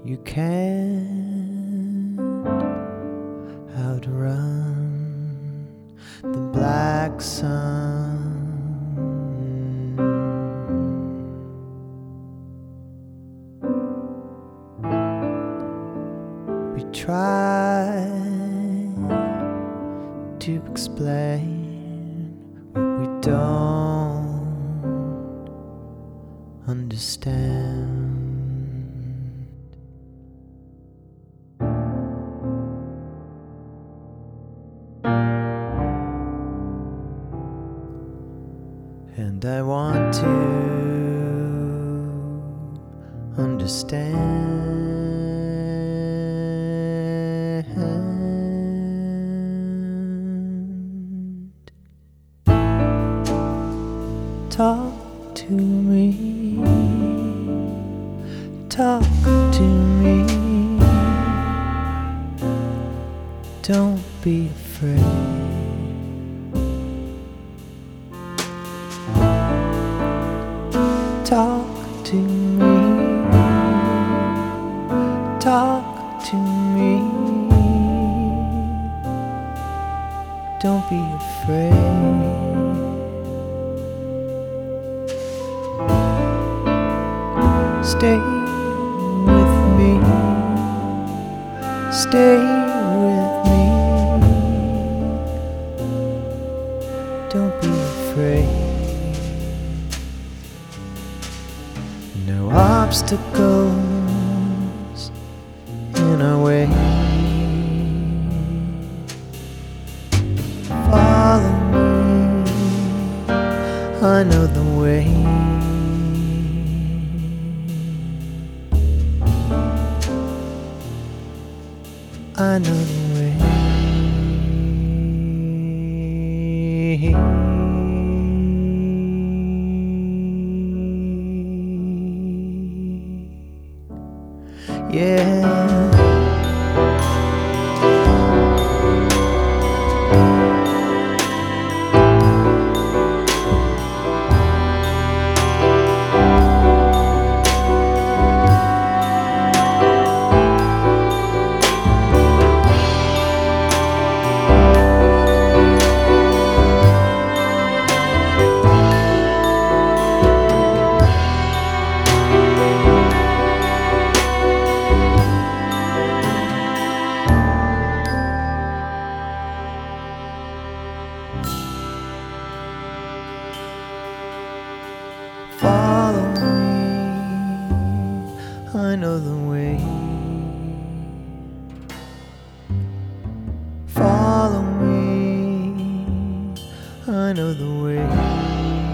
You can't outrun the black sun. We try to explain what we don't understand. And I want to understand. Talk to me, talk to me. Don't be afraid. Talk to me, talk to me. Don't be afraid. Stay with me, stay with me. Don't be afraid. No obstacles in our way. Follow me, I know the way. I know the way. Yeah. Follow me, I know the way. Follow me, I know the way.